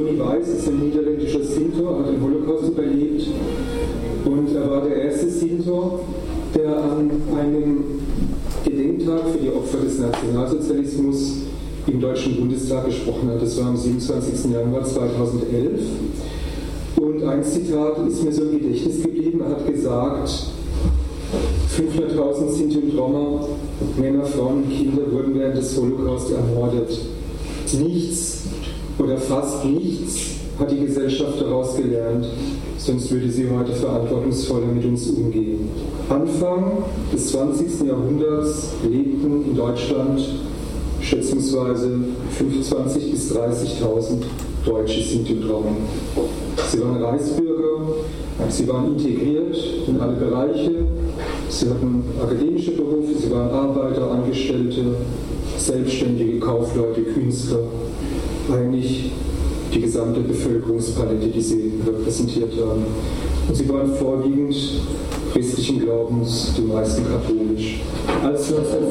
Toni Weiß ist ein niederländischer Sintor, hat den Holocaust überlebt und er war der erste Sintor, der an einem Gedenktag für die Opfer des Nationalsozialismus im Deutschen Bundestag gesprochen hat. Das war am 27. Januar 2011. Und ein Zitat ist mir so im Gedächtnis geblieben. Er hat gesagt, 500.000 Sinti und Roma, Männer, Frauen und Kinder wurden während des Holocaust ermordet. Nichts oder fast nichts hat die Gesellschaft daraus gelernt, sonst würde sie heute verantwortungsvoller mit uns umgehen. Anfang des 20. Jahrhunderts lebten in Deutschland schätzungsweise 25.000 bis 30.000 deutsche Sinti und Roma. Sie waren Reichsbürger, sie waren integriert in alle Bereiche, sie hatten akademische Berufe, sie waren Arbeiter, Angestellte, Selbstständige, Kaufleute, Künstler, eigentlich die gesamte Bevölkerungspalette, die sie repräsentiert haben. Und sie waren vorwiegend christlichen Glaubens, die meisten katholisch. Als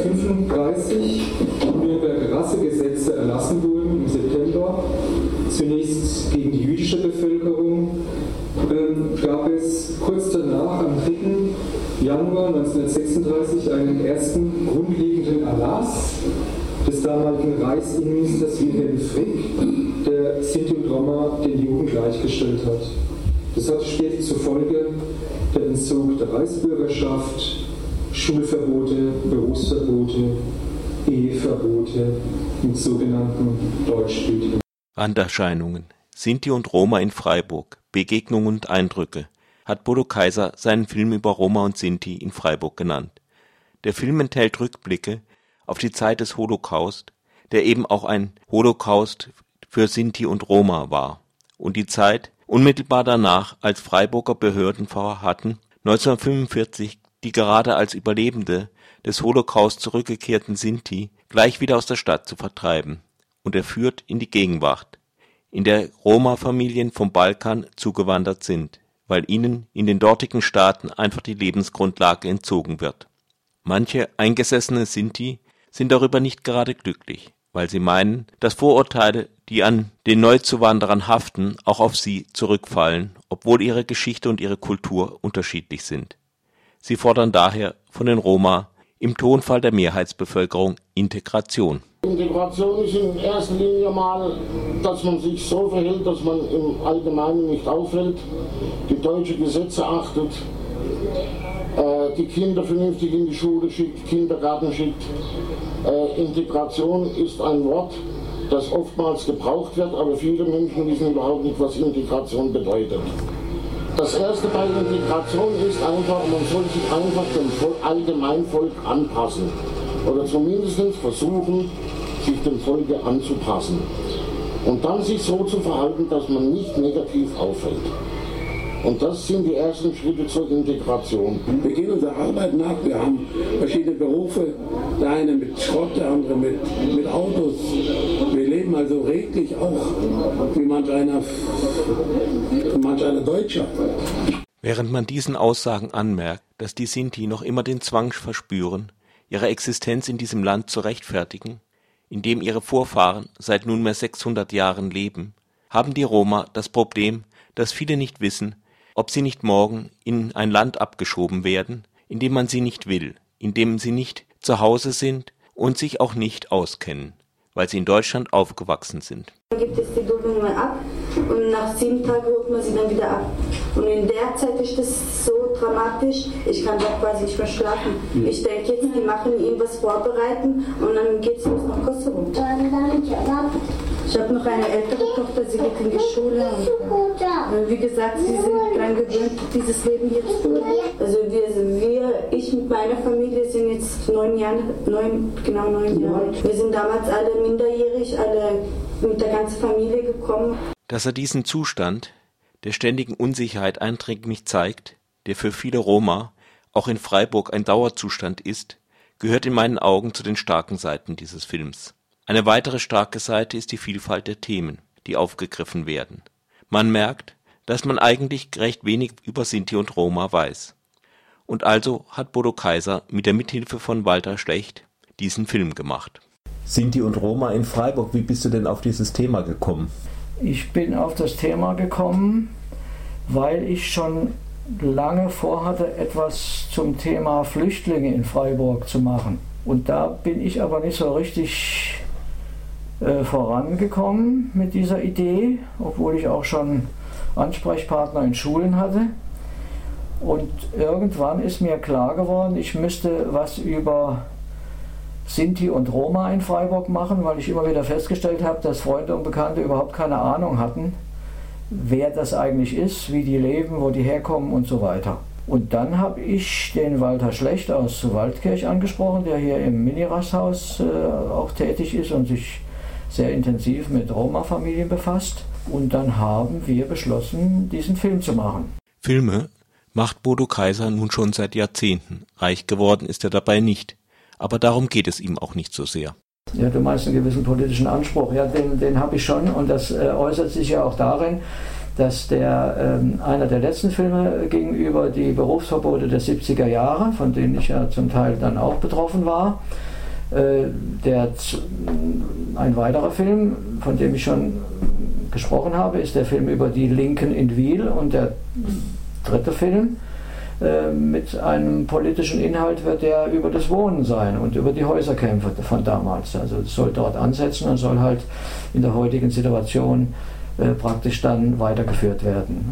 1935 die Nürnberger Rassegesetze erlassen wurden im September, zunächst gegen die jüdische Bevölkerung, gab es kurz danach, am 3. Januar 1936, einen ersten grundlegenden Erlass des damaligen Reichsinnenministers Wilhelm Frick, der Sinti und Roma den Juden gleichgestellt hat. Das hatte später zur Folge der Entzug der Reichsbürgerschaft, Schulverbote, Berufsverbote, Eheverbote mit sogenannten Deutschbildern. Randerscheinungen. Sinti und Roma in Freiburg. Begegnungen und Eindrücke hat Bodo Kaiser seinen Film über Roma und Sinti in Freiburg genannt. Der Film enthält Rückblicke auf die Zeit des Holocaust, der eben auch ein Holocaust für Sinti und Roma war, und die Zeit unmittelbar danach, als Freiburger Behörden vorhatten, 1945 die gerade als Überlebende des Holocaust zurückgekehrten Sinti gleich wieder aus der Stadt zu vertreiben, und er führt in die Gegenwart, in der Roma-Familien vom Balkan zugewandert sind, weil ihnen in den dortigen Staaten einfach die Lebensgrundlage entzogen wird. Manche eingesessene Sinti sind darüber nicht gerade glücklich, weil sie meinen, dass Vorurteile, die an den Neuzuwanderern haften, auch auf sie zurückfallen, obwohl ihre Geschichte und ihre Kultur unterschiedlich sind. Sie fordern daher von den Roma im Tonfall der Mehrheitsbevölkerung Integration. Integration ist in erster Linie mal, dass man sich so verhält, dass man im Allgemeinen nicht auffällt, die deutschen Gesetze achtet, die Kinder vernünftig in die Schule schickt, Kindergarten schickt. Integration ist ein Wort, das oftmals gebraucht wird, aber viele Menschen wissen überhaupt nicht, was Integration bedeutet. Das erste bei Integration ist einfach, man soll sich einfach dem Allgemeinvolk anpassen. Oder zumindest versuchen, sich dem Volke anzupassen. Und dann sich so zu verhalten, dass man nicht negativ auffällt. Und das sind die ersten Schritte zur Integration. Wir gehen unserer Arbeit nach, wir haben verschiedene Berufe, der eine mit Schrott, der andere mit Autos. Wir leben also redlich auch wie manch einer Deutscher. Während man diesen Aussagen anmerkt, dass die Sinti noch immer den Zwang verspüren, ihre Existenz in diesem Land zu rechtfertigen, in dem ihre Vorfahren seit nunmehr 600 Jahren leben, haben die Roma das Problem, dass viele nicht wissen, ob sie nicht morgen in ein Land abgeschoben werden, in dem man sie nicht will, in dem sie nicht zu Hause sind und sich auch nicht auskennen, weil sie in Deutschland aufgewachsen sind. Dann gibt es die Duldung mal ab und nach 7 Tagen holt man sie dann wieder ab. Und in der Zeit ist das so dramatisch, ich kann da quasi nicht mehr schlafen. Ich denke jetzt, die machen ihm was vorbereiten und dann geht es los nach Kosovo. Ich habe noch eine ältere Tochter, sie geht in die Schule. Und wie gesagt, sie sind daran gewöhnt, dieses Leben hier zu führen. Also ich mit meiner Familie sind jetzt 9 Jahre alt. Wir sind damals alle minderjährig, alle mit der ganzen Familie gekommen. Dass er diesen Zustand der ständigen Unsicherheit eindringlich zeigt, der für viele Roma auch in Freiburg ein Dauerzustand ist, gehört in meinen Augen zu den starken Seiten dieses Films. Eine weitere starke Seite ist die Vielfalt der Themen, die aufgegriffen werden. Man merkt, dass man eigentlich recht wenig über Sinti und Roma weiß. Und also hat Bodo Kaiser mit der Mithilfe von Walter Schlecht diesen Film gemacht. Sinti und Roma in Freiburg, wie bist du denn auf dieses Thema gekommen? Ich bin auf das Thema gekommen, weil ich schon lange vorhatte, etwas zum Thema Flüchtlinge in Freiburg zu machen. Und da bin ich aber nicht so richtig vorangekommen mit dieser Idee, obwohl ich auch schon Ansprechpartner in Schulen hatte. Und irgendwann ist mir klar geworden, ich müsste was über Sinti und Roma in Freiburg machen, weil ich immer wieder festgestellt habe, dass Freunde und Bekannte überhaupt keine Ahnung hatten, wer das eigentlich ist, wie die leben, wo die herkommen und so weiter. Und dann habe ich den Walter Schlecht aus Waldkirch angesprochen, der hier im Mini-Rasthaus auch tätig ist und sich sehr intensiv mit Roma-Familien befasst. Und dann haben wir beschlossen, diesen Film zu machen. Filme macht Bodo Kaiser nun schon seit Jahrzehnten. Reich geworden ist er dabei nicht. Aber darum geht es ihm auch nicht so sehr. Ja, du meinst einen gewissen politischen Anspruch. Ja, den habe ich schon. Und das äußert sich ja auch darin, dass einer der letzten Filme gegenüber die Berufsverbote der 70er Jahre, von denen ich ja zum Teil dann auch betroffen war, ein weiterer Film, von dem ich schon gesprochen habe, ist der Film über die Linken in Wil, und der dritte Film mit einem politischen Inhalt wird der über das Wohnen sein und über die Häuserkämpfe von damals. Also es soll dort ansetzen und soll halt in der heutigen Situation praktisch dann weitergeführt werden.